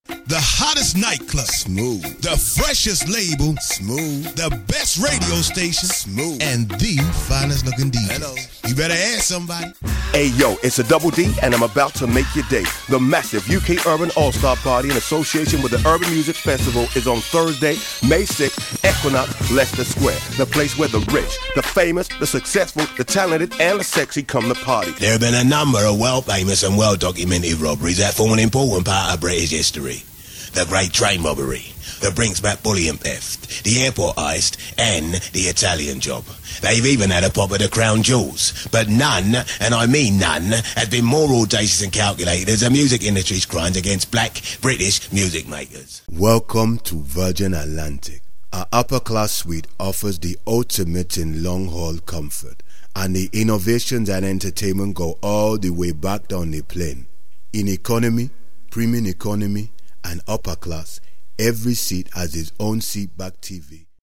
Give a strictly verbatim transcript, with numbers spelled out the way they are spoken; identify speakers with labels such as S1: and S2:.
S1: The hottest nightclub.
S2: Smooth.
S1: The freshest label.
S2: Smooth.
S1: The best radio station.
S2: Smooth.
S1: And the finest looking D Js.
S2: Hello.
S1: You better ask somebody.
S3: Hey yo, it's a Double D and I'm about to make your day. The massive U K Urban All-Star Party in association with the Urban Music Festival is on Thursday, May sixth, Equinox, Leicester Square. The place where the rich, the famous, the successful, the talented, and the sexy come to party.
S4: There have been a number of well-famous and well-documented robberies that form an important part of British history. The Great Train Robbery, the Brinksback Bullion Theft, the Airport Heist, and the Italian Job. They've even had a pop at the Crown Jewels. But none, and I mean none, has been more audacious and calculated as the music industry's crimes against black British music makers.
S2: Welcome to Virgin Atlantic. Our upper-class suite offers the ultimate in long-haul comfort, and the innovations and entertainment go all the way back down the plane. In economy, premium economy, and upper class, every seat has its own seat back T V